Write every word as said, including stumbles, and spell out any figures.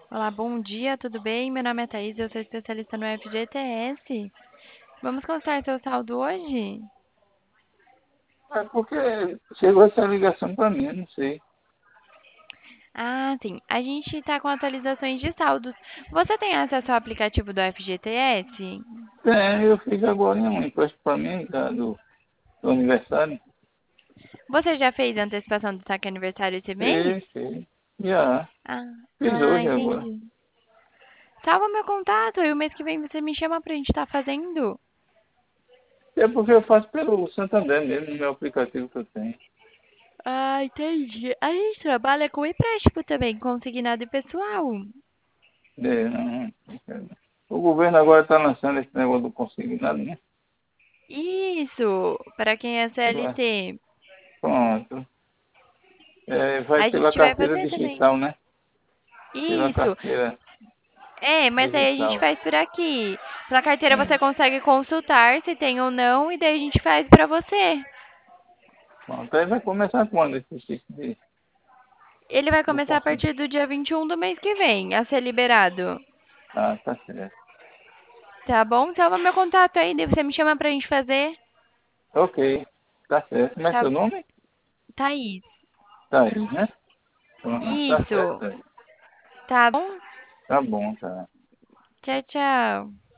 Olá, bom dia, tudo bem? Meu nome é Thaís, eu sou especialista no F G T S. Vamos consultar seu saldo hoje? É porque chegou essa ligação para mim, eu não sei. Ah, sim. A gente está com atualizações de saldos. Você tem acesso ao aplicativo do F G T S? É, eu fiz agora um imposto para mim da, do, do aniversário. Você já fez a antecipação do saque aniversário esse mês? Fiz, fiz. Já, Ah, fiz ah, hoje agora. entendi. Salva meu contato e o mês que vem você me chama pra gente estar fazendo. É porque eu faço pelo Santander mesmo, no meu aplicativo que eu tenho. Ah, entendi. A gente trabalha com empréstimo também, consignado e pessoal. É, não, não. O governo agora está lançando esse negócio do consignado, né? Isso, para quem é Agora, C L T. pronto. É, vai A pela gente vai carteira fazer também. digital, né? Pela Isso. carteira É, mas aí a gente digital. faz por aqui. Pela carteira você É, consegue consultar se tem ou não, e daí a gente faz pra você. pronto. Aí vai começar quando esse tipo de, Ele vai do começar a consignado? partir do dia vinte e um do mês que vem a ser liberado. Ah, tá certo. Tá bom? Salva meu contato aí, daí você me chama pra gente fazer. Ok, tá certo. Como é Tá, seu nome? Thaís. Thaís, né? Pronto, tá certo, Isso. Thaís. Tá bom? Tá bom, tá. Tchau, tchau.